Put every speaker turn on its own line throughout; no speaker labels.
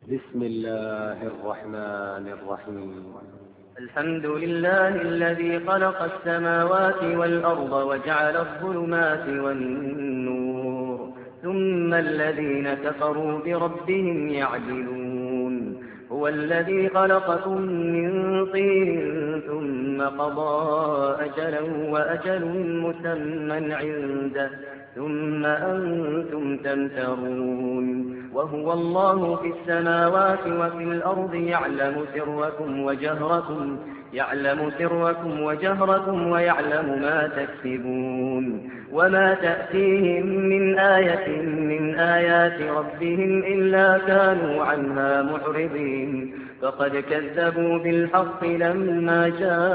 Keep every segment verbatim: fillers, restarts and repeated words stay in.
بسم الله الرحمن الرحيم.
الحمد لله الذي خلق السماوات والأرض وجعل الظلمات والنور ثم الذين كفروا بربهم يعدلون. هو الذي خلقكم من طين ثم قضى أجلا وأجل مسمى عنده ثم أنتم تمترون. وهو الله في السماوات وفي الأرض يعلم سركم وجهركم يعلم سركم وجهركم ويعلم ما تكسبون. وما تأتيهم من آية من آيات ربهم إلا كانوا عنها معرضين. فقد كذبوا بالحق لما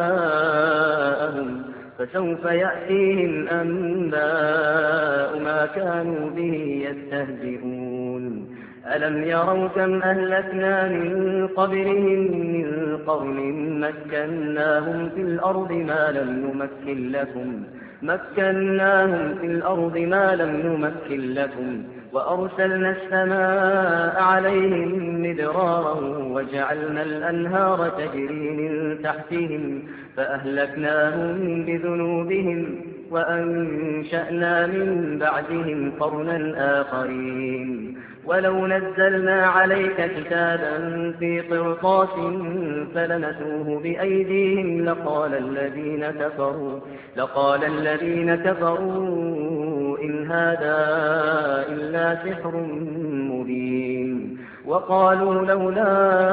جاءهم فسوف يأتيهم أنباء ما كانوا به يستهزئون. ألم يروا كم أهلكنا من قبلهم من قرن مكناهم في الأرض ما لم نمكن لكم مكناهم في الأرض ما لم نمكن لكم وأرسلنا السماء عليهم مدرارا وجعلنا الأنهار تجري من تحتهم فأهلكناهم بذنوبهم وأنشأنا من بعدهم قرنا آخرين. ولو نزلنا عليك كتابا في قرطاس فلمسوه بأيديهم لقال الذين كفروا لقال الذين كفروا إن هذا إلا سحر مبين. وقالوا لولا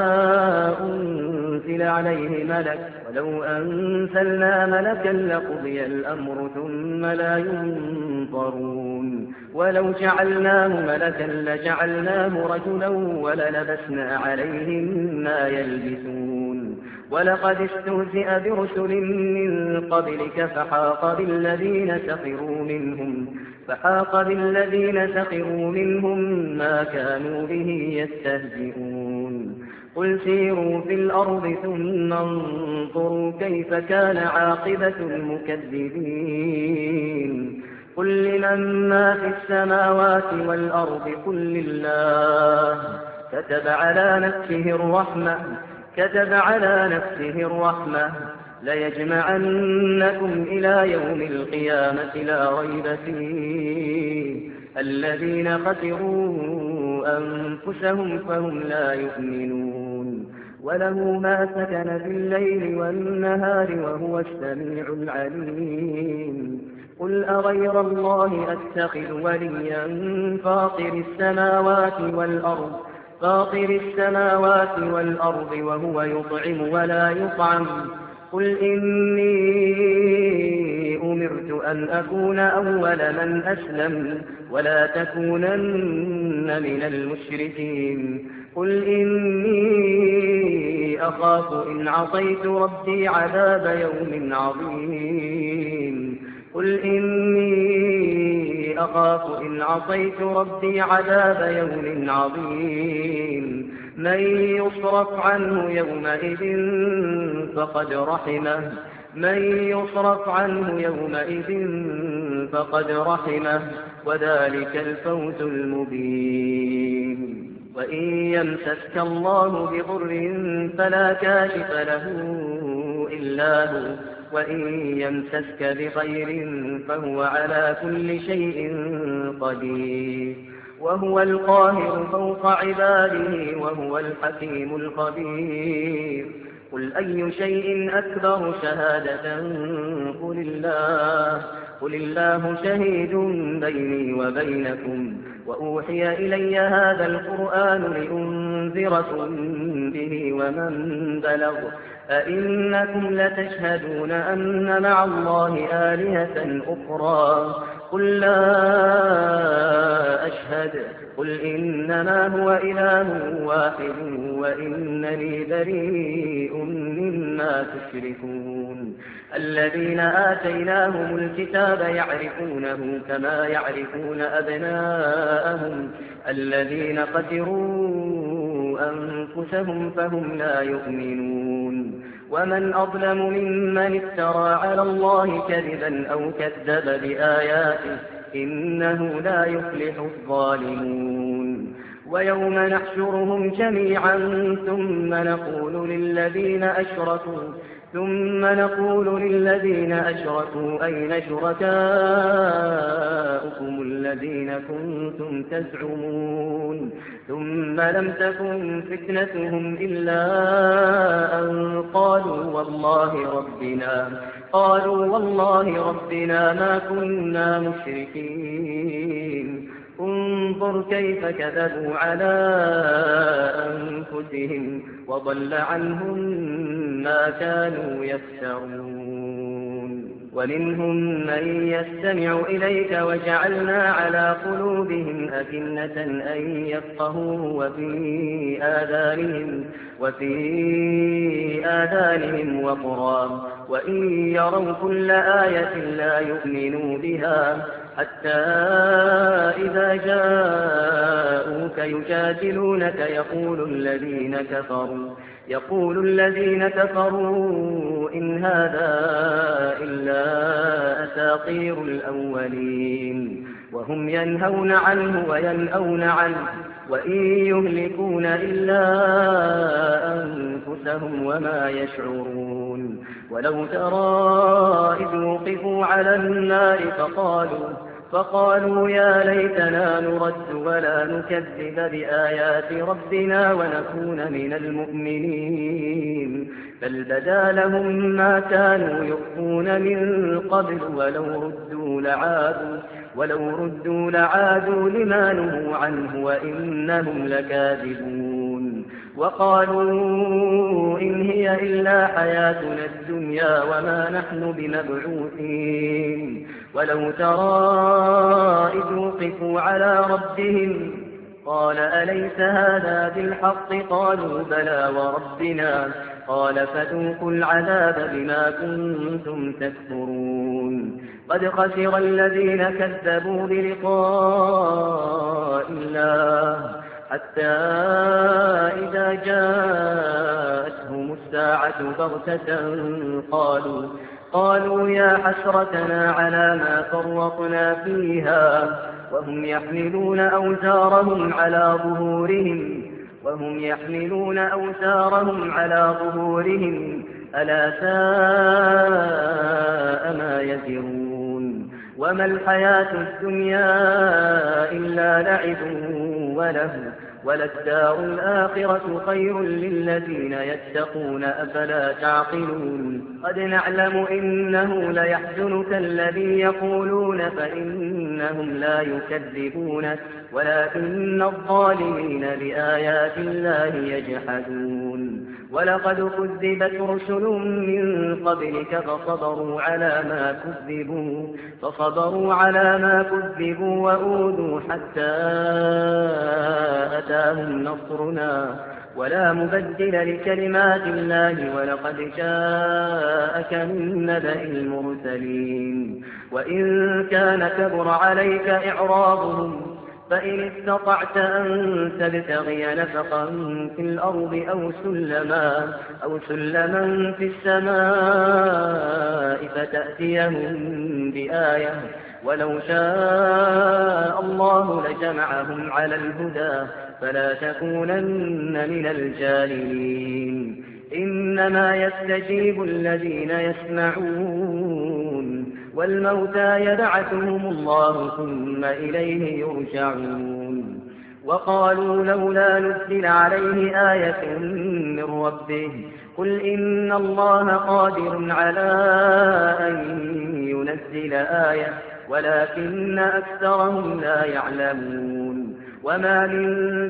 أنزل عليه ملك ولو أنزلنا ملكا لقضي الأمر ثم لا ينظرون. ولو جعلناه ملكا لجعلناه رجلا وللبسنا عليهم ما يلبسون. ولقد استهزئ برسل من قبلك فحاق بالذين سخروا منهم فحاق بالذين سخروا منهم ما كانوا به يستهزئون. قل سيروا في الأرض ثم انظروا كيف كان عاقبة المكذبين. قل لمن ما في السماوات والأرض قل لله كتب على نفسه الرحمة كتب على نفسه الرحمة ليجمعنكم إلى يوم القيامة لا ريب فيه الذين خسروا أنفسهم فهم لا يؤمنون. وله ما سكن في الليل والنهار وهو السميع العليم. قل أغير الله أتخذ وليا فاطر السماوات والأرض فاطر السماوات والأرض وهو يطعم ولا يطعم. قل إني أمرت أن أكون أول من أسلم ولا تكونن من المشركين. قل إني أخاف إن عصيت ربي عذاب يوم عظيم. قل إني أخاف إن عصيت ربي عذاب يوم عظيم. من يصرف عنه يومئذ فقد رحمه من يصرف عنه يومئذ فقد رحمه وذلك الفوز المبين. وإن يمسسك الله بضر فلا كاشف له إلا هو وإن يمسسك بخير فهو على كل شيء قدير. وهو القاهر فوق عباده وهو الحكيم الخبير. قل أي شيء أكبر شهادة قل الله قل الله شهيد بيني وبينكم وأوحي إلي هذا القرآن لأنذركم به ومن بلغ أئنكم لتشهدون أن مع الله آلهة أخرى قل لا أشهد قل إنما هو إله واحد وإنني بريء مما تشركون. الذين آتيناهم الكتاب يعرفونه كما يعرفون أبناءهم الذين خسروا أنفسهم فهم لا يؤمنون. ومن أظلم ممن افترى على الله كذبا أو كذب بآياته إنه لا يفلح الظالمون. ويوم نحشرهم جميعا ثم نقول للذين أشركوا ثم نقول للذين أشركوا أين شركاؤكم الذين كنتم تزعمون ثم لم تكن فتنتهم إلا أن قالوا والله ربنا قالوا والله ربنا ما كنا مشركين انظر كيف كذبوا على أنفسهم وضل عنهم ما كانوا يفترون ومنهم من يستمع إليك وجعلنا على قلوبهم أكنة أن يفقهوه وفي آذانهم وفي آذانهم وقرا وإن يروا كل آية لا يؤمنوا بها حتى إذا جاءوك يجادلونك يقول الذين كفروا يقول الذين كفروا إن هذا إلا أساطير الأولين وهم ينهون عنه وينأون عنه وإن يهلكون إلا أنفسهم وما يشعرون ولو ترى إذ وقفوا على النار فقالوا فقالوا يا ليتنا نرد ولا نكذب بآيات ربنا ونكون من المؤمنين بل بدا لهم ما كانوا يخفون من قبل ولو ردوا لعادوا ولو ردوا لعادوا لما نهوا عنه وإنهم لكاذبون وقالوا إن هي إلا حياتنا الدنيا وما نحن بمبعوثين ولو ترى إذ وقفوا على ربهم قال أليس هذا بالحق قالوا بلى وربنا قال فذوقوا العذاب بما كنتم تكفرون قد خسر الذين كذبوا بلقاء الله حتى إذا جاءتهم الساعة بغتة قالوا قالوا يا حسرتنا على ما فرطنا فيها وهم يحملون أوزارهم على ظهورهم وهم يحملون أوزارهم على ظهورهم ألا ساء ما يزرون وما الحياة الدنيا إلا لعب وله وللدار الآخرة خير للذين يتقون أفلا تعقلون قد نعلم إنه ليحزنك الذي يقولون فإنهم لا يكذبونك ولكن الظالمين بآيات الله يجحدون ولقد كذبت رسل من قبلك فصبروا على ما كذبوا فصبروا على ما كذبوا وأوذوا حتى أتاهم نصرنا ولا مبدل لكلمات الله ولقد جاءك من نبأ المرسلين وإن كان كبر عليك إعراضهم فإن استطعت أن تبتغي نفقا في الأرض أو سلما, أو سلما في السماء فتأتيهم بآية ولو شاء الله لجمعهم على الهدى فلا تكونن من الجاهلين إنما يستجيب الذين يسمعون والموتى يبعثهم الله ثم إليه يرجعون وقالوا لولا نزل عليه آية من ربه قل إن الله قادر على أن ينزل آية ولكن أكثرهم لا يعلمون وما من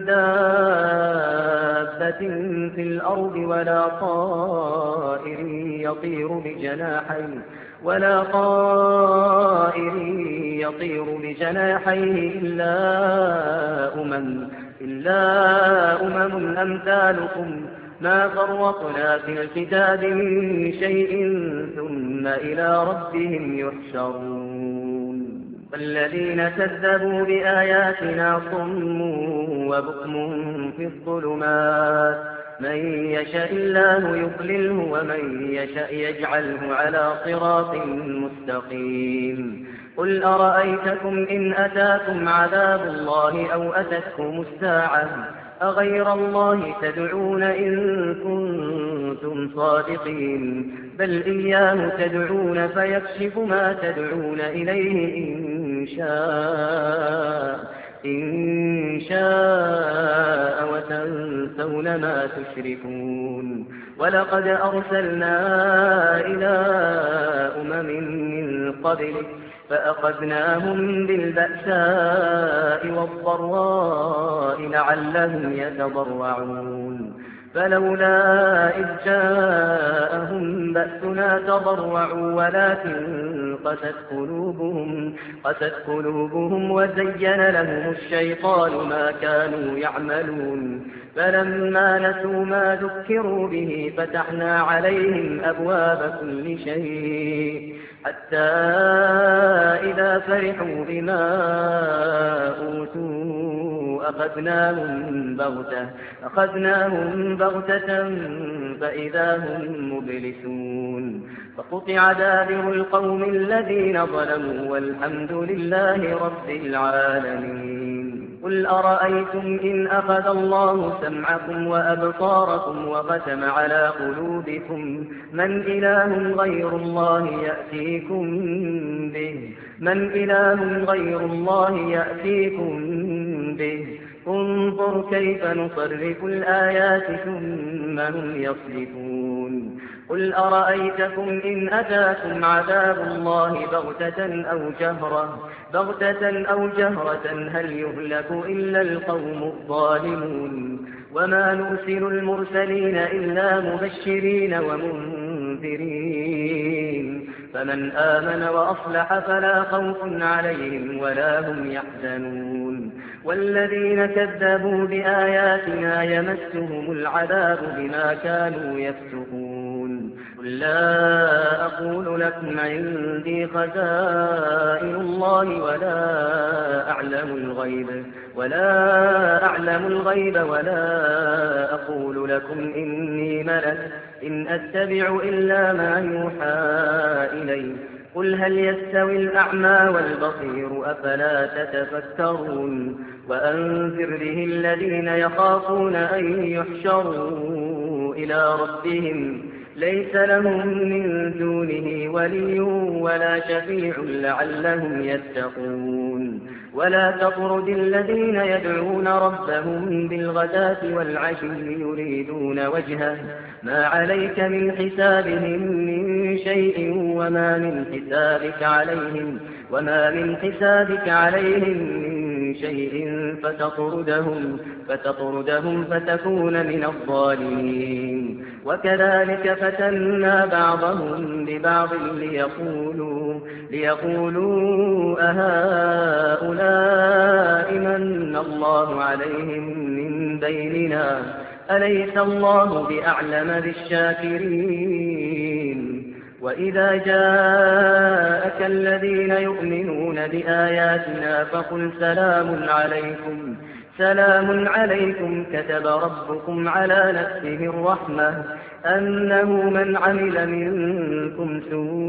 دابة في الأرض ولا طائر يطير بجناحيه ولا طائر يطير بجناحيه إلا أمم إلا أمم أمثالكم ما فرطنا في الكتاب من شيء ثم إلى ربهم يحشرون والذين كذبوا بآياتنا صم وبكم في الظلمات من يشاء الله يضلله ومن يشاء يجعله على صراط مستقيم قل أرأيتكم إن أتاكم عذاب الله أو أتتكم الساعة أغير الله تدعون إن كنتم صادقين بل إياه تدعون فيكشف ما تدعون إليه إن شاء إن شاء وتنسون ما تشركون ولقد أرسلنا إلى أمم من قبلك فأخذناهم بالبأساء والضراء لعلهم يتضرعون فلولا إذ جاءهم بأسنا تضرعوا ولكن قست قلوبهم, قست قلوبهم وزين لهم الشيطان ما كانوا يعملون فلما نسوا ما ذكروا به فتحنا عليهم أبواب كل شيء حتى إذا فرحوا بما أوتوا أخذناهم بغتة, أخذناهم بغتة فإذا هم مبلسون فقطع دابر القوم الذين ظلموا والحمد لله رب العالمين قل أرأيتم إن أخذ الله سمعكم وأبصاركم وختم على قلوبكم من إله غير الله يأتيكم به من إله غير الله يأتيكم به انظر كيف نصرف الآيات ثم هم يصرفون قل أرأيتكم إن أتاكم عذاب الله بغتة أو جهرة بغتة أو جهرة هل يهلك إلا القوم الظالمون وما نرسل المرسلين إلا مبشرين ومنذرين فمن آمن وأصلح فلا خوف عليهم ولا هم يحزنون والذين كذبوا بآياتنا يمسهم العذاب بما كانوا يفسقون قل لا أقول لكم عندي خزائن الله ولا أعلم الغيب ولا أعلم الغيب ولا أقول لكم إني ملك إن أتبع إلا ما يوحى إلي قل هل يستوي الأعمى والبصير أفلا تتفكرون وأنذر به الذين يخافون أن يحشروا إلى ربهم ليس لهم من دونه ولي ولا شفيع لعلهم يتقون ولا تطرد الذين يدعون ربهم بالغداة والعشي يريدون وجهه ما عليك من حسابهم من شيء وما من حسابك عليهم وما من حسابك عليهم من شيء فتطردهم فتطردهم فتكون من الظالمين وكذلك فتنا بعضهم ببعض ليقولوا ليقولوا أهؤلاء من الله عليهم من بيننا أليس الله بأعلم بالشاكرين وإذا جاءك الذين يؤمنون بآياتنا فقل سلام عليكم سلام عليكم كتب ربكم على نفسه الرحمة أنه من عمل منكم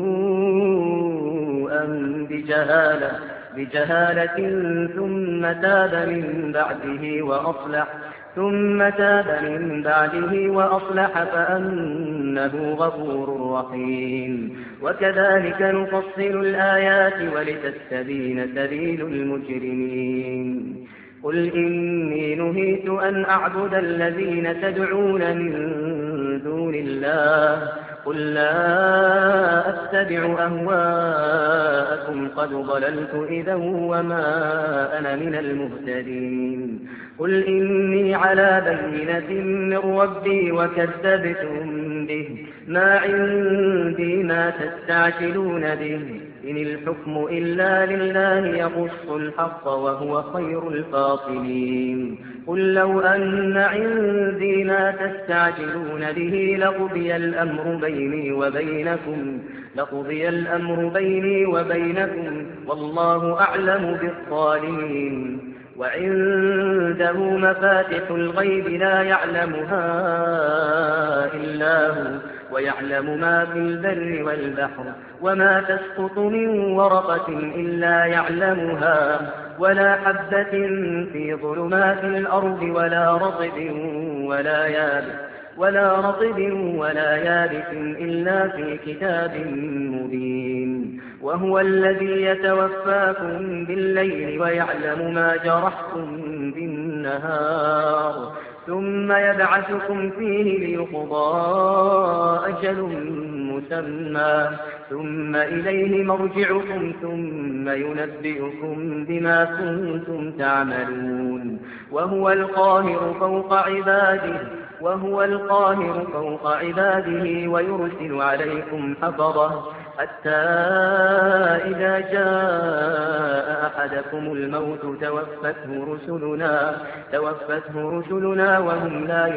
سوءا بجهالة بجهالة ثم تاب من بعده وأصلح ثم تاب من بعده وأصلح فأنه غفور رحيم وكذلك نفصل الآيات ولتستبين سبيل المجرمين قل إني نهيت أن أعبد الذين تدعون من دون الله قل لا أتبع أهواءكم قد ضللت إذا وما أنا من المهتدين قل إني على بينة من ربي وكذبتم به ما عندي ما تستعجلون به إن الحكم إلا لله يقص الحق وهو خير الفاصلين قل لو أن عندي ما تستعجلون به لقضي الأمر بيني وبينكم لقضي الأمر بيني وبينكم والله أعلم بالظالمين وعنده مفاتح الغيب لا يعلمها إلا هو ويعلم ما في البر والبحر وما تسقط من ورقة إلا يعلمها ولا حبة في ظلمات الأرض ولا رطب ولا يابس ولا رطب ولا يابس إلا في كتاب مبين وهو الذي يتوفاكم بالليل ويعلم ما جرحتم بالنهار ثم يبعثكم فيه ليقضى أجل مسمى ثم إليه مرجعكم ثم ينبئكم بما كنتم تعملون وهو القاهر فوق عباده وهو القاهر فوق عباده ويرسل عليكم حفظه حتى إذا جاء أحدكم الموت توفته رسلنا توفته رسلنا وهم لا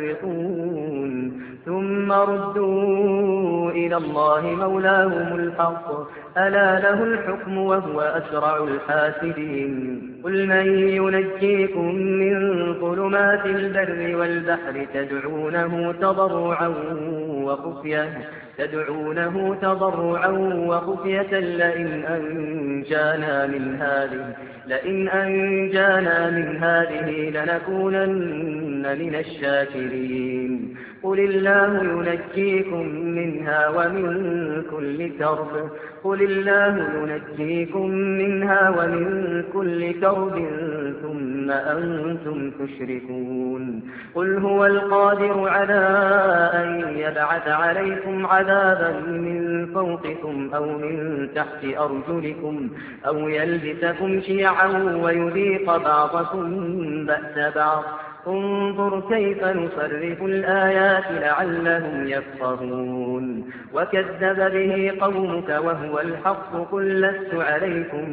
يفرطون ثم ردوا إلى الله مولاهم الحق ألا له الحكم وهو أسرع الحاسبين قل من ينجيكم من ظلمات البر والبحر تدعونه تضرعا وخفية تدعونه تضرعا وخفية لئن أنجانا من هذه لئن أنجانا من هذه لنكونن من الشاكرين قل الله ينجيكم منها ومن كل كرب قل الله ينجيكم منها ومن كل كرب ثم أنتم تشركون قل هو القادر على أن يبعث عليكم عذابا من فوقكم أو من تحت أرجلكم أو يلبسكم شيعا ويذيق بعضكم بأس بعض انظر كيف نصرف الآيات لعلهم يفقهون وكذب به قومك وهو الحق قل لست عليكم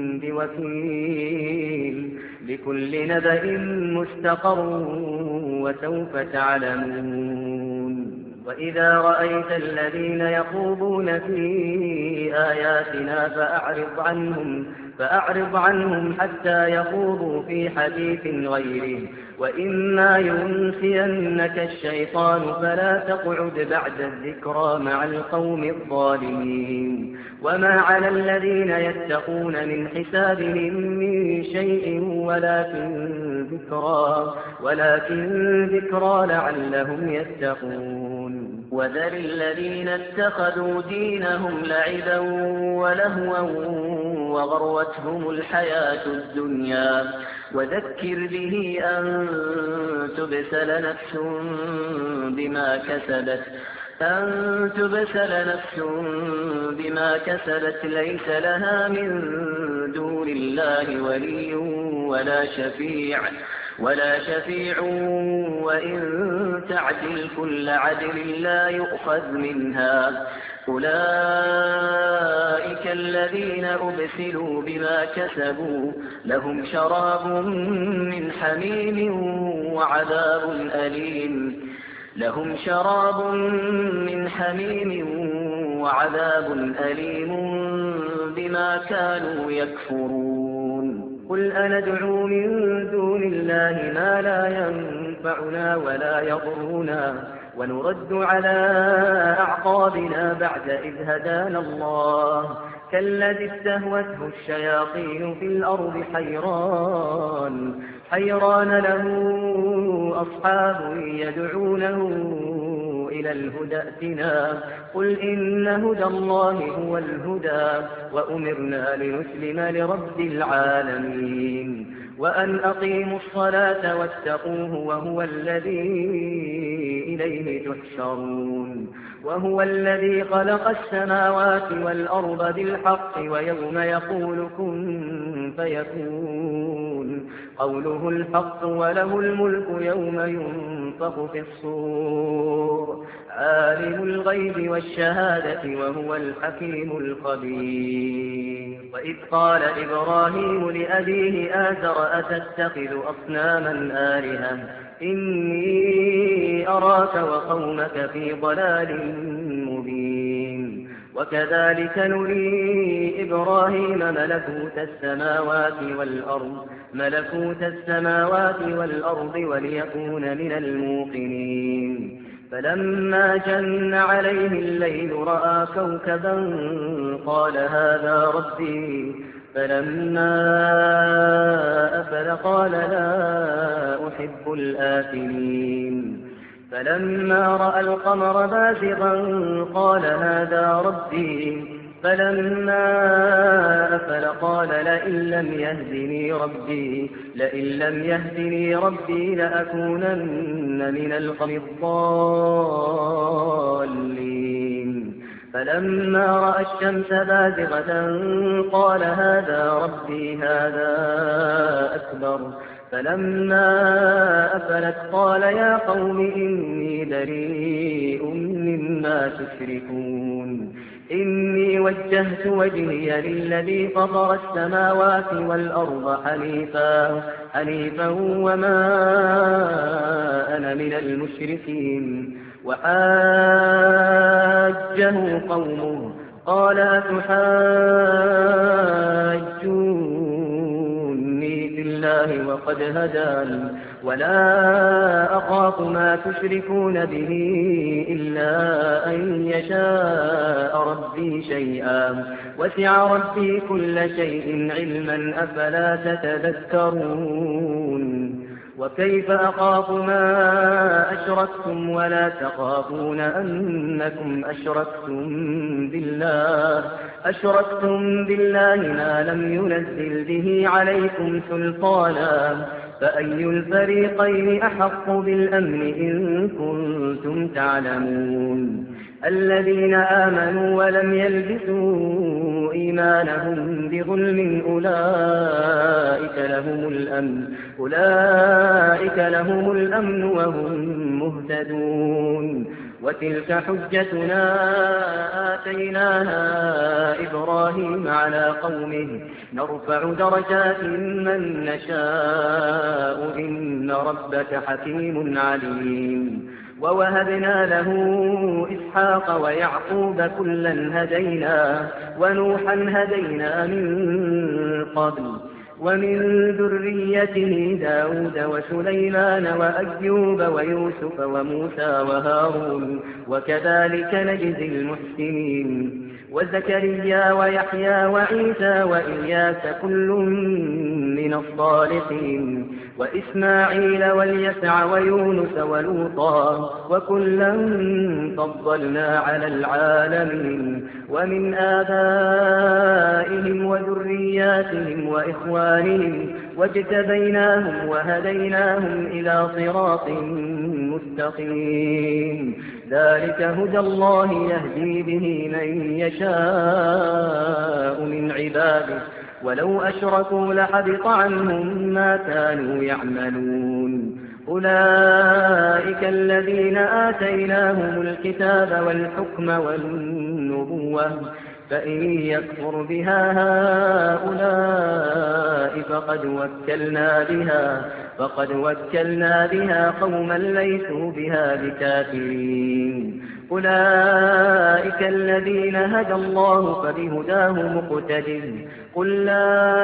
بوكيل لكل نبأ مستقر وسوف تعلمون وإذا رأيت الذين يخوضون في آياتنا فأعرض عنهم فأعرض عنهم حتى يخوضوا في حديث غيره وإما ينسينك الشيطان فلا تقعد بعد الذكرى مع القوم الظالمين وما على الذين يتقون من حسابهم من شيء ولكن ذكرى ولكن ذكرى لعلهم يتقون وذر الذين اتخذوا دينهم لعبا ولهوا وغروتهم الحياة الدنيا وذكر به أن تبسل نفس بما كسبت أن تبسل نفس بما كسبت ليس لها من دون الله ولي ولا شفيع ولا شفيع وإن تعدل كل عدل لا يؤخذ منها أولئك الذين أبسلوا بما كسبوا لهم شراب من حميم وعذاب أليم لهم شراب من حميم وعذاب أليم بما كانوا يكفرون قل أندعو من دون الله ما لا ينفعنا ولا يضرنا ونرد على أعقابنا بعد إذ هدانا الله كالذي استهوته الشياطين في الأرض حيران حيران له أصحاب يدعونه إلى الهدى ائتنا قل إن هدى الله هو الهدى وأمرنا لنسلم لرب العالمين وأن أقيموا الصلاة واتقوه وهو الذي إليه تحشرون وهو الذي خلق السماوات والأرض بالحق ويوم يقول كن فيكون قوله الحق وله الملك يوم ينفخ في الصور عالم الغيب والشهادة وهو الحكيم الخبير وإذ قال إبراهيم لأبيه آزر أتتخذ أصناما آلهة إني أراك وقومك في ضلال مبين وكذلك نري إبراهيم ملكوت السماوات والأرض ملكوت السماوات والأرض وليكون من الموقنين فلما جن عليه الليل رأى كوكبا قال هذا ربي فلما أفل قال لا أحب الآفلين فلما رأى القمر بازغا قال هذا ربي فلما أفل قال لئن لم يهدني ربي لئن لم يهدني ربي لأكونن من القوم الضالين فلما رأى الشمس بازغة قال هذا ربي هذا أكبر فلما أفلت قال يا قوم إني بريء مما تشركون إني وجهت وجهي للذي فطر السماوات والأرض حنيفا حنيفا وما أنا من المشركين وحاجه قومه قال أتحاجوني في الله وقد هدان ولا أخاف ما تشركون به إلا أن يشاء ربي شيئا وسع ربي كل شيء علما أفلا تتذكرون وكيف أخاف ما أشركتم ولا تخافون أنكم أشركتم بالله أشركتم بالله ما لم ينزل به عليكم سلطانا فأي الفريقين أحق بالأمن إن كنتم تعلمون الذين آمنوا ولم يلبسوا إيمانهم بظلم أولئك لهم الأمن أولئك لهم الأمن وهم مهتدون وتلك حجتنا آتيناها إبراهيم على قومه نرفع درجات من نشاء إن ربك حكيم عليم ووهبنا له إسحاق ويعقوب كلا هدينا ونوحا هدينا من قبل ومن ذريته داود وسليمان وأيوب ويوسف وموسى وهارون وكذلك نجزي المحسنين وزكريا ويحيى وعيسى وإلياس كل من الصالحين وإسماعيل واليسع ويونس ولوطا وكلا فضلنا على العالمين ومن آبائهم وذرياتهم وإخوانهم واجتبيناهم وهديناهم إلى صراط مستقيم ذلك هدى الله يهدي به من يشاء من عباده ولو أشركوا لحبط عنهم ما كانوا يعملون أولئك الذين آتيناهم الكتاب والحكم والنبوة فإن يكفر بها هؤلاء فقد وكلنا بها فقد وكلنا بها قوما ليسوا بها بكافرين أولئك الذين هدى الله فبهداه مقتدٍ قل لا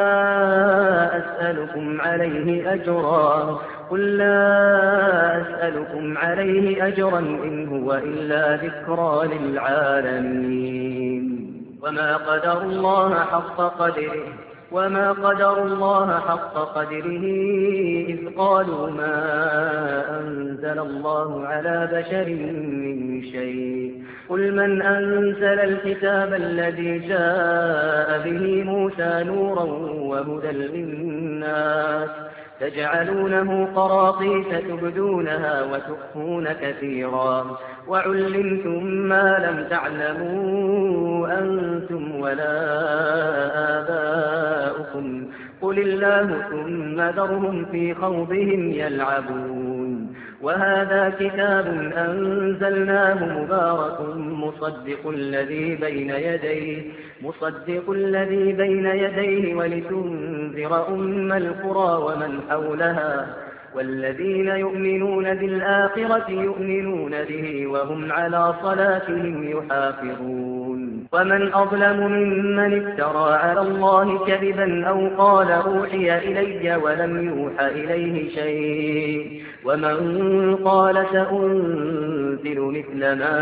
أسألكم عليه أجرا قل لا أسألكم عليه أجرا إن هو إلا ذكرى للعالمين وما قدر الله حق قدره وما قدر الله حق قدره إذ قالوا ما أنزل الله على بشر من شيء قل من أنزل الكتاب الذي جاء به موسى نورا وهدى للناس تجعلونه قراطيس تبدونها وتخفون كثيرا وعلمتم ما لم تعلموا أنتم ولا آباؤكم قل الله ثم ذرهم في خوضهم يلعبون وهذا كتاب أنزلناه مبارك مصدق الذي بين يديه مصدق الذي بين يديه ولتنذر أم القرى ومن حولها والذين يؤمنون بالآخرة يؤمنون به وهم على صلاتهم يحافظون ومن أظلم ممن افترى على الله كذبا أو قال أوحي إلي ولم يوحى إليه شيء ومن قال سأنزل مثل ما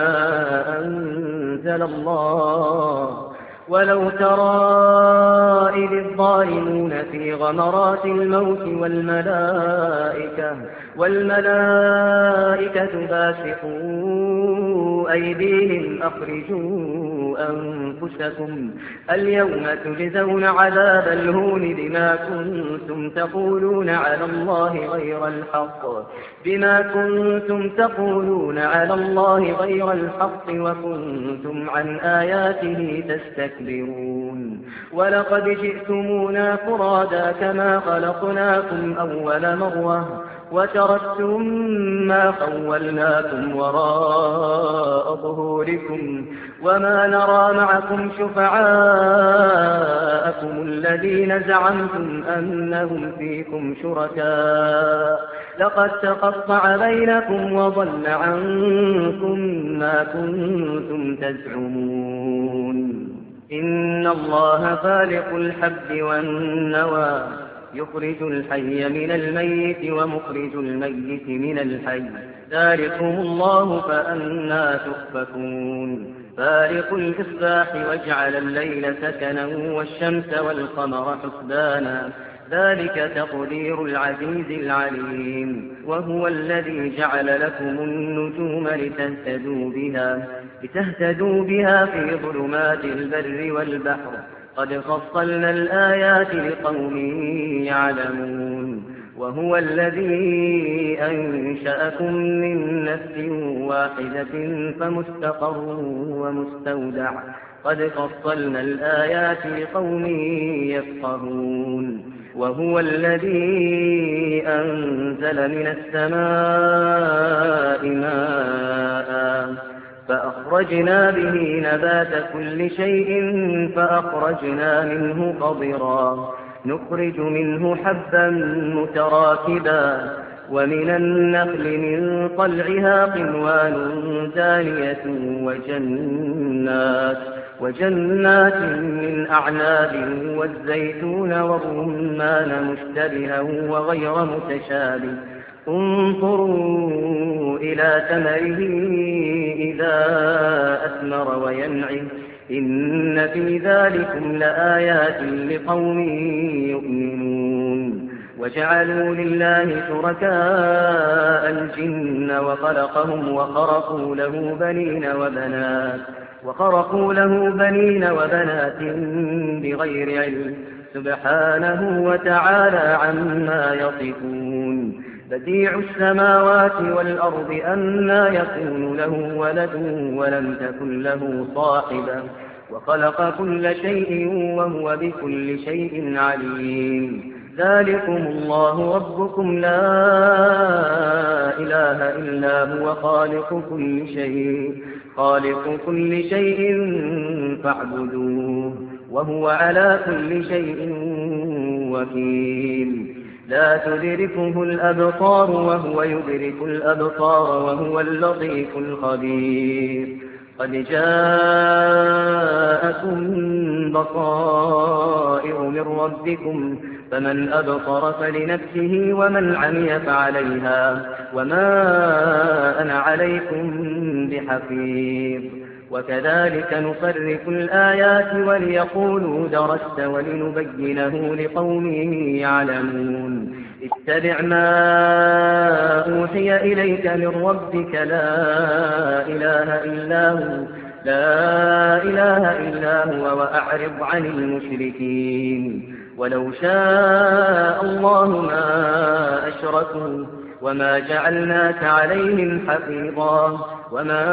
أنزل الله ولو ترى إذ الظالمون في غمرات الموت والملائكة والملائكة باسطوا أيديهم أخرجوا أنفسكم اليوم تجزون عذاب الهون بما كنتم تقولون على الله غير الحق بما كنتم تقولون على الله غير الحق وكنتم عن آياته تستكبرون ولقد جئتمونا فرادا كما خلقناكم أول مرة وتركتم ما خولناكم وراء ظهوركم وما نرى معكم شفعاءكم الذين زعمتم أنهم فيكم شركاء لقد تقطع بينكم وضل عنكم ما كنتم تزعمون إن الله فالق الحب والنوى يخرج الحي من الميت ومخرج الميت من الحي ذلكم الله فأنى تؤفكون فارق الإصباح وجعل الليل سكنا والشمس والقمر حسبانا ذلك تقدير العزيز العليم وهو الذي جعل لكم النجوم لتهتدوا بها لتهتدوا بها في ظلمات البر والبحر قد فصلنا الآيات لقوم يعلمون وهو الذي أنشأكم من نفس واحدة فمستقر ومستودع قد فصلنا الآيات لقوم يفقهون وهو الذي أنزل من السماء ماء فأخرجنا به نبات كل شيء فأخرجنا منه خضرا نخرج منه حبا متراكبا ومن النخل من طلعها قنوان دانية وجنات وجنات من أعناب والزيتون والرمان مشتبها وغير متشابه انظروا إلى ثمره إذا أثمر وينعم إن في ذلكم لآيات لقوم يؤمنون وجعلوا لله شركاء الجن وخلقهم وخرقوا له بنين وبنات وخرقوا له بنين وبنات بغير علم سبحانه وتعالى عما يصفون بديع السماوات والأرض أنى يكون له ولد ولم تكن له صاحبة وخلق كل شيء وهو بكل شيء عليم ذلكم الله ربكم لا إله إلا هو خالق كل شيء خالق كل شيء فاعبدوه وهو على كل شيء وكيل لا تدركه الأبصار وهو يدرك الأبصار وهو اللطيف الخبير قد جاءكم بصائر من ربكم فمن أبصر فلنفسه ومن عمي فعليها وما أنا عليكم بحفيظ وكذلك نصرف الآيات وليقولوا درست ولنبينه لقوم يعلمون اتبع ما أوحي إليك من ربك لا إله إلا هو لا إله إلا هو وأعرض عن المشركين ولو شاء الله ما أشركوا وما جعلناك عليهم حفيظا وما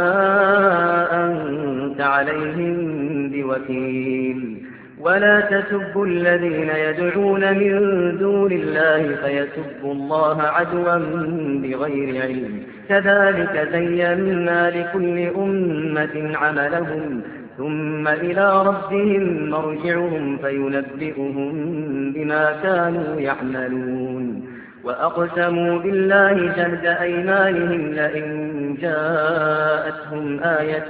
أنت عليهم بوكيل ولا تسبوا الذين يدعون من دون الله فيسبوا الله عدوا بغير علم كذلك زينا لكل أمة عملهم ثم إلى ربهم مرجعهم فينبئهم بما كانوا يعملون وأقسموا بالله جهد أيمانهم لئن جاءتهم آية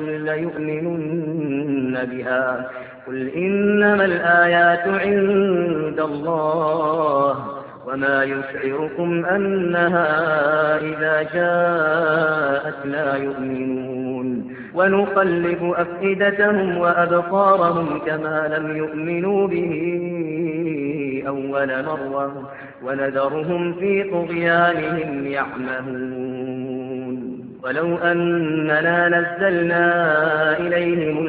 ليؤمنن بها قل إنما الآيات عند الله وما يشعركم أنها إذا جاءت لا يؤمنون ونقلب أفئدتهم وأبصارهم كما لم يؤمنوا به أول مرة ونذرهم في طغيانهم يعمهون ولو أننا نزلنا إليهم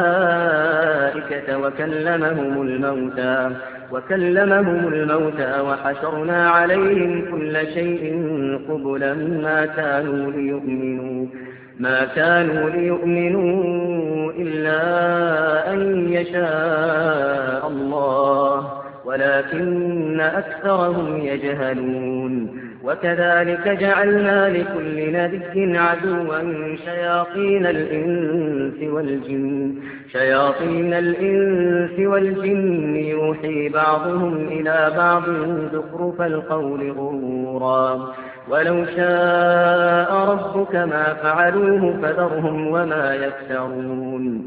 الملائكة وكلمهم الموتى وكلمهم الموتى وحشرنا عليهم كل شيء قبلا ما كانوا ليؤمنوا ما كانوا ليؤمنوا إلا أن يشاء الله ولكن أكثرهم يجهلون وكذلك جعلنا لكل نبي عدوا شياطين الإنس والجن شياطين الإنس والجن يوحي بعضهم إلى بعض زخرف القول غرورا ولو شاء ربك ما فعلوه فذرهم وما يفترون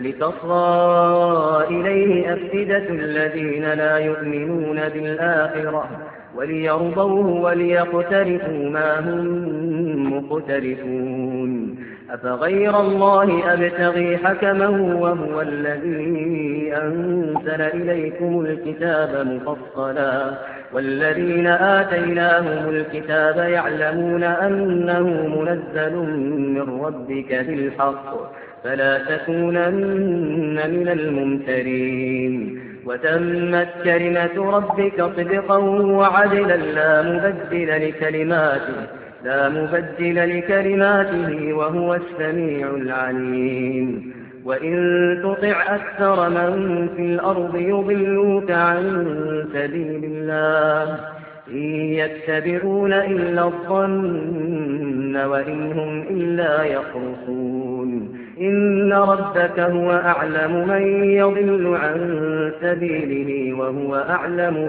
ولتصغى إليه أفئدة الذين لا يؤمنون بالآخرة وليرضوه وليقترفوا ما هم مقترفون أفغير الله أبتغي حكما وهو الذي أنزل إليكم الكتاب مفصلا والذين آتيناهم الكتاب يعلمون أنه منزل من ربك بالحق فلا تكونن من الممترين وتمت كلمة ربك صدقا وعدلا لا مبدل لكلماته لا مبدل لكلماته وهو السميع العليم وإن تطع أكثر من في الأرض يضلوك عن سبيل الله إن يتبعون إلا الظن وإن هم إلا يخرصون إن ربك هو أعلم من يضل عن سبيله وهو أعلم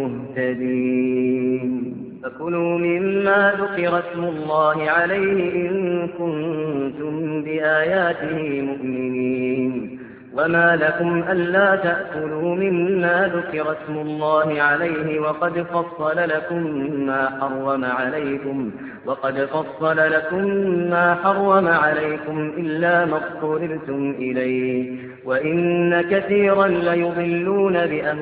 بالمهتدين فكلوا مما ذكر اسم الله عليه إن كنتم بآياته مؤمنين وما لكم ألا تأكلوا مما ذكر اسم الله عليه وقد فصل لكم ما حرم عليكم وقد فصل لكم ما حرم عليكم إلا ما اضطررتم إليه وإن كثيرا ليضلون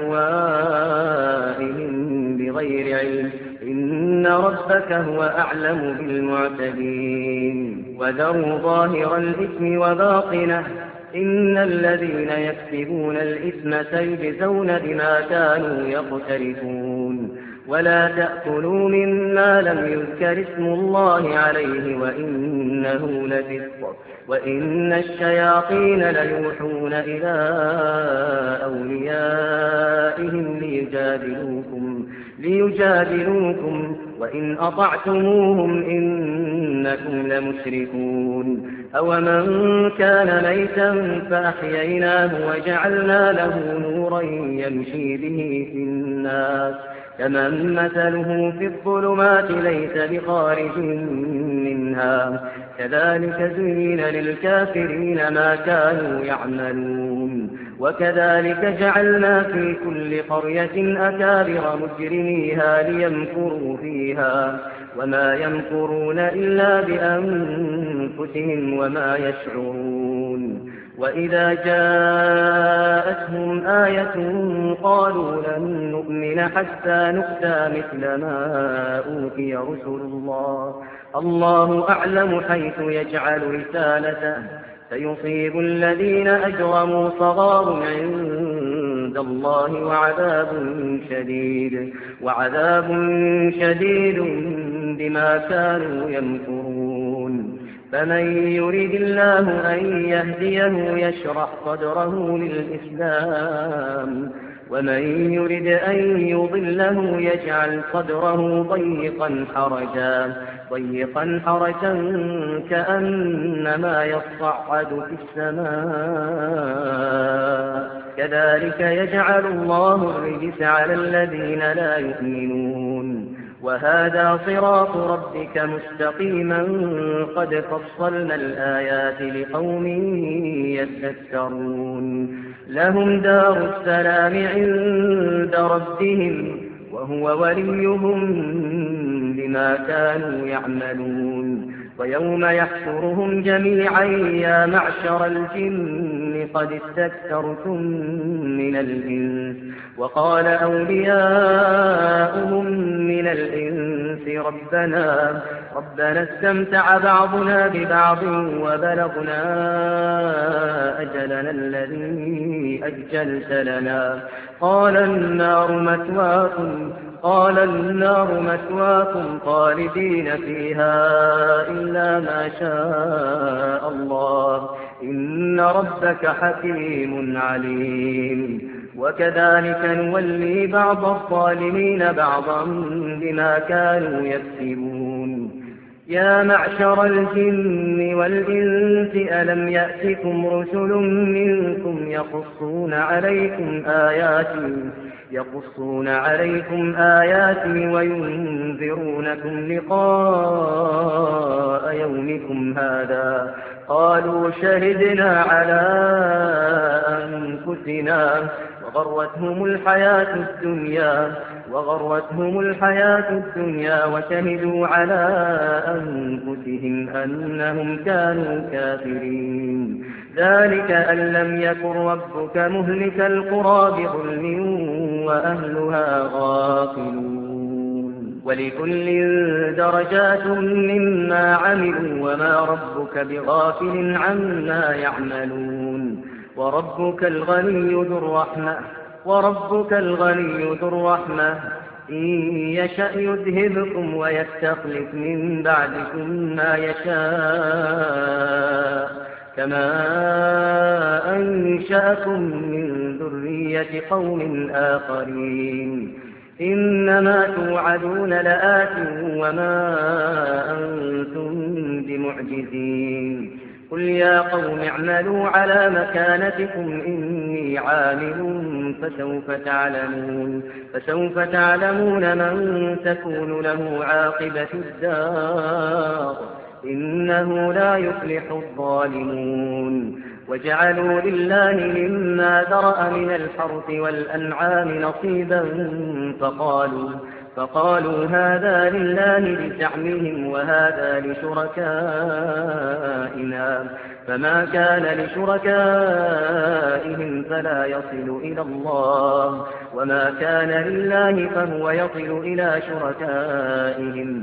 بأهوائهم بغير علم إن ربك هو أعلم بالمعتدين وذروا ظاهر الإثم وباطنه إن الذين يكسبون الإثم سيجزون بما كانوا يقترفون ولا تأكلوا مما لم يذكر اسم الله عليه وإنه لفسق وإن الشياطين ليوحون إلى أوليائهم ليجادلوكم ليجادلوكم وإن أطعتموهم إنكم لمشركون أومن كان ميتا فأحييناه وجعلنا له نورا يمشي به في الناس كمن مثله في الظلمات ليس بخارج منها كذلك زين للكافرين ما كانوا يعملون وكذلك جعلنا في كل قرية أكابر مجرميها ليمكروا فيها وما يمكرون إلا بأنفسهم وما يشعرون وإذا جاءتهم آية قالوا لن نؤمن حتى نؤتى مثل ما أوتي رسل الله الله أعلم حيث يجعل رسالته سيصيب الذين أجرموا صغار عند الله وعذاب شديد وعذاب شديد بما كانوا يمكرون فمن يريد الله أن يهديه يشرح صدره للإسلام ومن يرد أن يضله يجعل صدره ضيقا حرجا ضيقا حرجا كأنما يصعد في السماء كذلك يجعل الله الرجس على الذين لا يؤمنون وهذا صراط ربك مستقيما قد فصلنا الآيات لقوم يذكرون لهم دار السلام عند ربهم وهو وليهم بما كانوا يعملون ويوم يحشرهم جميعا يا معشر الجن قد استكثرتم من الإنس وقال أولياؤهم من الإنس ربنا ربنا استمتع بعضنا ببعض وبلغنا أجلنا الذي أجلت لنا قال النار مثواكم قال النار مثواكم خالدين فيها إلا ما شاء الله إن ربك حكيم عليم وكذلك نولي بعض الظالمين بعضا بما كانوا يكسبون يا معشر الجن والإنس ألم يأتكم رسل منكم يقصون عليكم آياتي يقصون عليكم آياتي وينذرونكم لقاء يومكم هذا قالوا شهدنا على أنفسنا وغرتهم الحياة الدنيا وغرتهم الحياة الدنيا وشهدوا على أنفسهم أنهم كانوا كافرين ذلك أن لم يكن ربك مهلك القرى بظلم وأهلها غافلون ولكل درجات مما عملوا وما ربك بغافل عما يعملون وربك الغني ذو الرحمة وربك الغني ذو الرحمة إن يشأ يذهبكم ويستخلف من بعدكم ما يشاء كما أنشأكم من ذرية قوم آخرين إنما توعدون لآت وما أنتم بمعجزين قل يا قوم اعملوا على مكانتكم إني عامل فسوف تعلمون فسوف تعلمون من تكون له عاقبة الدار إنه لا يفلح الظالمون وجعلوا لله مما ذرأ من الحرث والأنعام نصيبا فقالوا فقالوا هذا لله بزعمهم وهذا لشركائنا فما كان لشركائهم فلا يصل إلى الله وما كان لله فهو يصل إلى شركائهم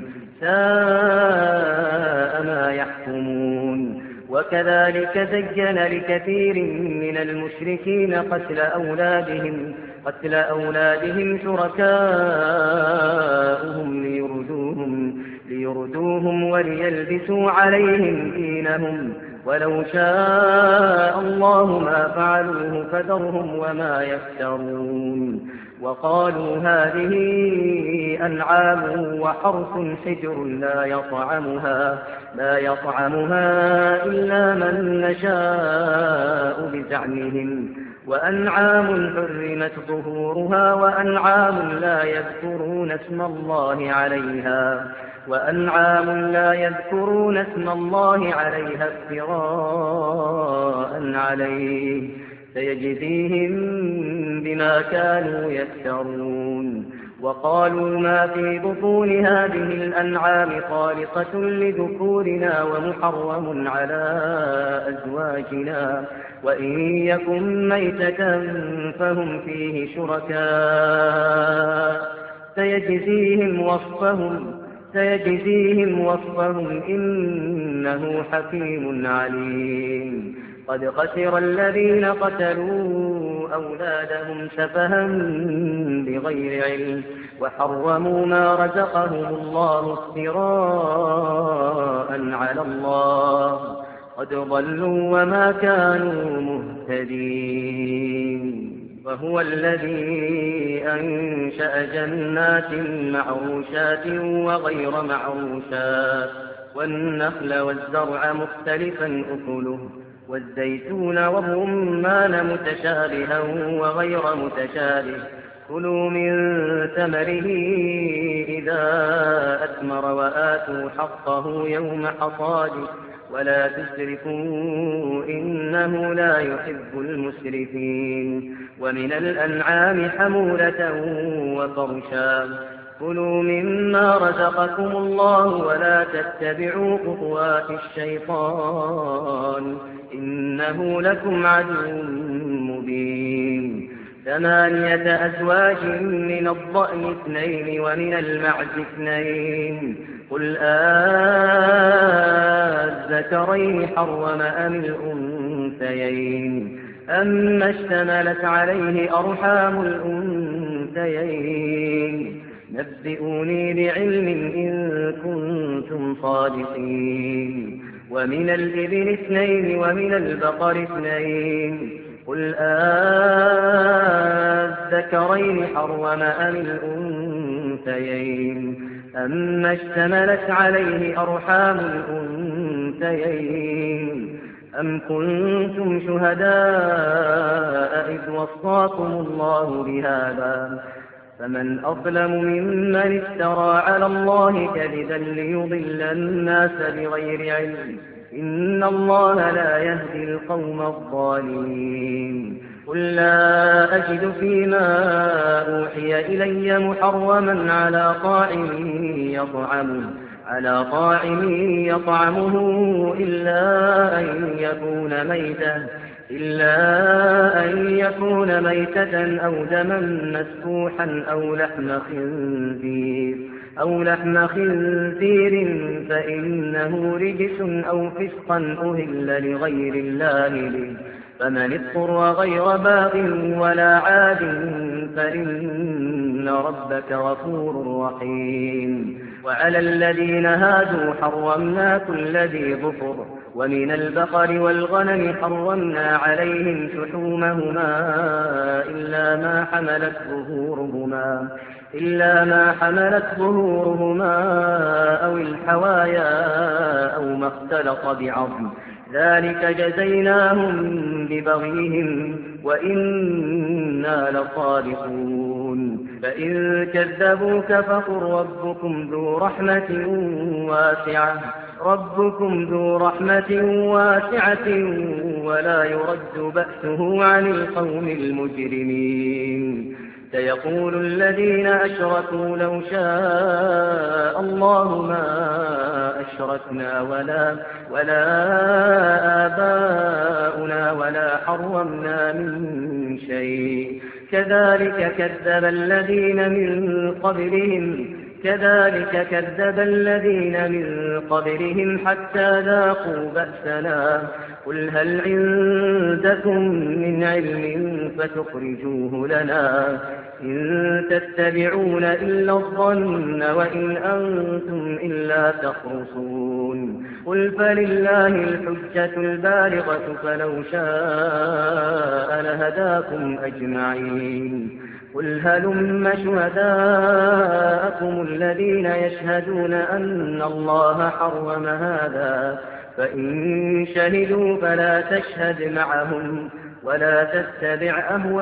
ساء ما يحكمون وكذلك زين لكثير من المشركين قتل أولادهم قتل أولادهم شركاؤهم ليردوهم, ليردوهم وليلبسوا عليهم دينهم ولو شاء الله ما فعلوه فذرهم وما يفترون وقالوا هذه أنعام وحرث حجر لا يطعمها لا يطعمها إلا من نشاء بزعمهم وأنعام حرمت ظهورها وأنعام لا يذكرون اسم الله عليها وأنعام لا يذكرون اسم الله عليها افتراء عليه سيجزيهم بما كانوا يفترون وقالوا ما في بطون هذه الأنعام خالصة لذكورنا ومحرم على أزواجنا وإن يكن ميتة فهم فيه شركاء سيجزيهم وصفهم سيجزيهم وصفهم إنه حكيم عليم قد خسر الذين قتلوا أولادهم سفها بغير علم وحرموا ما رزقهم الله افتراء على الله قد ضلوا وما كانوا مهتدين وهو الذي أنشأ جنات معروشات وغير معروشات والنخل والزرع مختلفا أكله والزيتون والرمان متشابها وغير متشابه كلوا من ثمره إذا أثمر وآتوا حقه يوم حصاده ولا تسرفوا إنه لا يحب المسرفين ومن الأنعام حمولة وفرشا كلوا مما رزقكم الله ولا تتبعوا خطوات الشيطان إنه لكم عدو مبين ثمانية أزواج من الضأن اثنين ومن المعز اثنين قل آذكرين حرم أم الأنثيين أما اشتملت عليه أرحام الأنثيين نبئوني بعلم إن كنتم صادقين ومن الإبل اثنين ومن البقر اثنين قل آذكرين حرم أم الأنثيين أما اشتملت عليه أرحام الأنثيين أم كنتم شهداء إذ وصاكم الله بهذا فمن أظلم ممن افترى على الله كذبا ليضل الناس بغير علم إن الله لا يهدي القوم الظالمين قل لا أجد فيما أوحي إلي محرما على طاعم يطعمه على طاعم يطعمه إلا أن يكون ميتة إلا أن يكون ميتة أو دما مسفوحا أو لحم خنزير أو لحم خنزير فإنه رجس أو فسقا أهل لغير الله به فمن اضطر غير باغ ولا عاد فإن ربك غفور رحيم وعلى الذين هادوا حرمنا كل ذي ظفر ومن البقر والغنم حرمنا عليهم شحومهما إلا ما حملت ظهورهما إلا ما حملت ظهورهما أو الحوايا أو ما اختلط بعظم ذلك جزيناهم ببغيهم وإنا لصادقون فإن كذبوك فقل ربكم ذو رحمة واسعة ربكم ذو رحمة واسعة ولا يرد بأسه عن القوم المجرمين سيقول الذين أشركوا لو شاء الله ما أشركنا ولا, ولا آباؤنا ولا حرمنا من شيء كذلك كذب الذين من قبلهم كذلك كذب الذين من قبلهم حتى ذاقوا بأسنا قل هل عندكم من علم فتخرجوه لنا إن تتبعون إلا الظن وإن أنتم إلا تخرصون قل فلله الحجة البالغة فلو شاء لهداكم أجمعين قل هلم شهداءكم الذين يشهدون أن الله حرم هذا فإن شهدوا فلا تشهد معهم ولا تتبع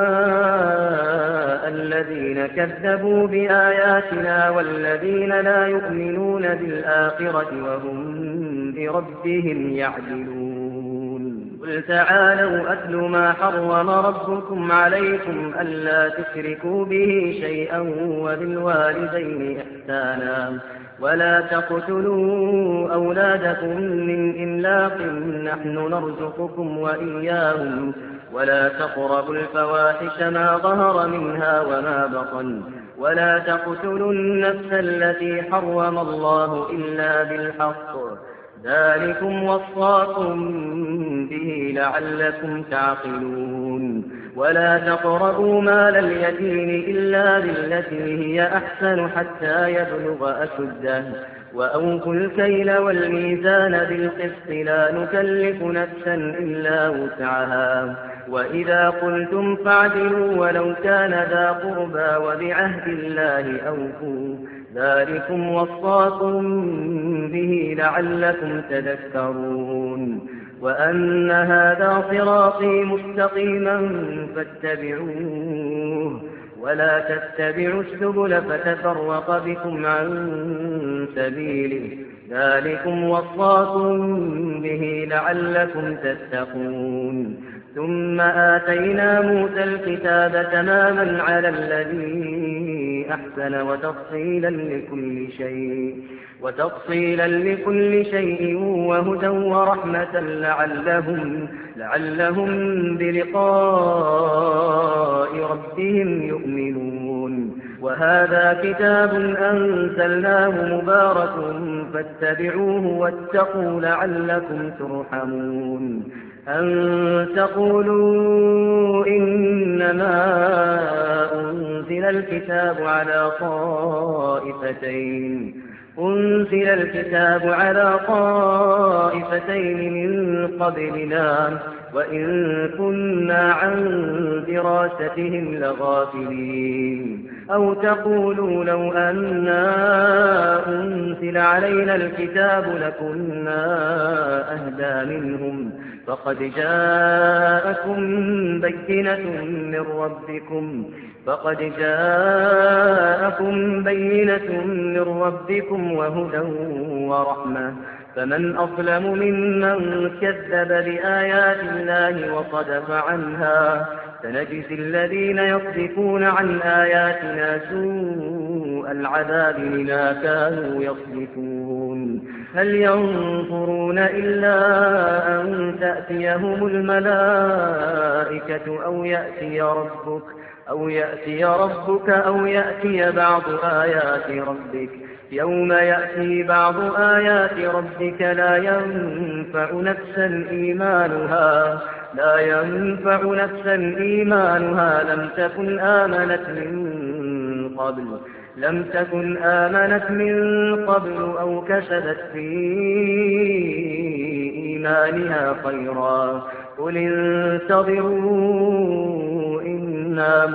أهواء الذين كذبوا بآياتنا والذين لا يؤمنون بالآخرة وهم بربهم يعدلون قل تعالوا أتل ما حرم ربكم عليكم ألا تشركوا به شيئا وبالوالدين إحسانا ولا تقتلوا أولادكم من إملاق نحن نرزقكم وإياهم ولا تقربوا الفواحش ما ظهر منها وما بطن ولا تقتلوا النفس التي حرم الله إلا بالحق ذلكم وصاكم به لعلكم تعقلون ولا تقربوا مال اليتيم إلا بالتي هي أحسن حتى يبلغ أشده وأوفوا الكيل والميزان بالقسط لا نكلف نفسا إلا وسعها وإذا قلتم فاعدلوا ولو كان ذا قربى وبعهد الله أوفوا ذلكم وصاكم به لعلكم تذكرون وأن هذا صراطي مستقيما فاتبعوه ولا تتبعوا السبل فتفرق بكم عن سبيله ذلكم وصاكم به لعلكم تتقون ثم آتينا موسى الكتاب تماما على الذي أحسن وتفصيلا لكل شيء وتفصيلا لكل شيء وهدى ورحمة لعلهم لعلهم بلقاء ربهم يؤمنون وهذا كتاب أنزلناه مبارك فاتبعوه واتقوا لعلكم ترحمون أن تقولوا إنما أنزل الكتاب على طائفتين أنزل الكتاب على طائفتين من قبلنا وإن كنا عن دراستهم لغافلين أو تقولوا لو أنا أنزل علينا الكتاب لكنا أهدى منهم فقد جاءكم بينة من ربكم فقد جاءكم بينة من ربكم وهدى ورحمة فمن أظلم ممن كذب بآيات الله وصدف عنها سنجزي الذين يصدفون عن آياتنا سوء العذاب بما كانوا يصدفون هل ينظرون إلا أن تأتيهم الملائكة أو يأتي ربك أو يأتي ربك أو يأتي بعض آيات ربك يوم يأتي بعض آيات ربك لا ينفع نفسا إيمانها لا ينفع نفسا إيمانها لم تكن آمنت من قبل لم تكن آمنت من قبل أو كسبت في إيمانها خيرا قل انتظروا إنا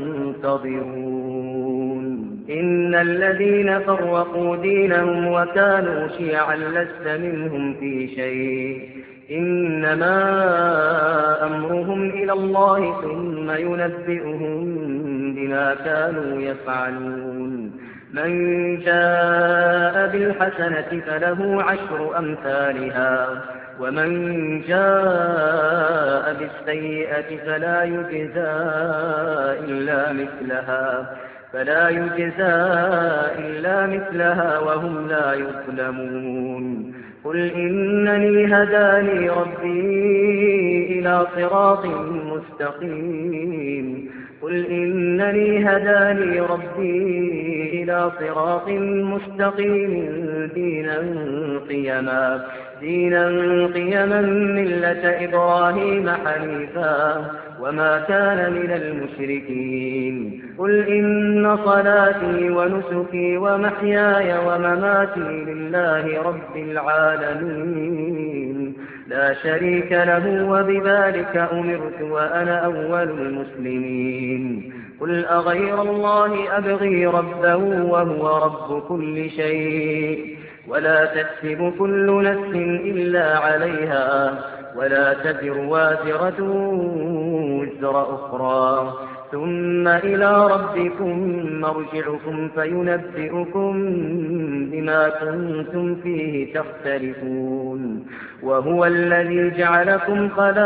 منتظرون إن الذين فرقوا دينهم وكانوا شيعا لست منهم في شيء إنما أمرهم إلى الله ثم ينبئهم بما كانوا يفعلون من جاء بالحسنة فله عشر أمثالها ومن جاء بالسيئة فلا يجزى إلا مثلها فلا يجزى إلا مثلها وهم لا يظلمون قل إنني هداني ربي إلى صراط مستقيم قل إنني هداني ربي إلى صراط مستقيم دينا قيما دينا قيما ملة إبراهيم حنيفا وما كان من المشركين قل إن صلاتي ونسكي ومحياي ومماتي لله رب العالمين لا شريك له وبذلك أمرت وأنا أول المسلمين قل أغير الله أبغي ربا وهو رب كل شيء ولا تكسب كل نفس إلا عليها ولا تزر وازرة وزر أخرى ثم إلى ربكم مرجعكم فينبئكم بما كنتم فيه تختلفون وهو الذي جعلكم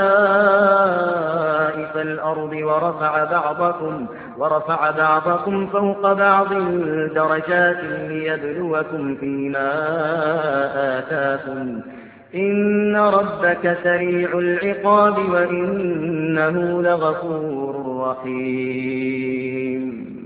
خلائف الأرض ورفع بعضكم ورفع بعضكم فوق بعض درجات ليبلوكم فيما آتاكم إن ربك سريع العقاب وإنه لغفور رحيم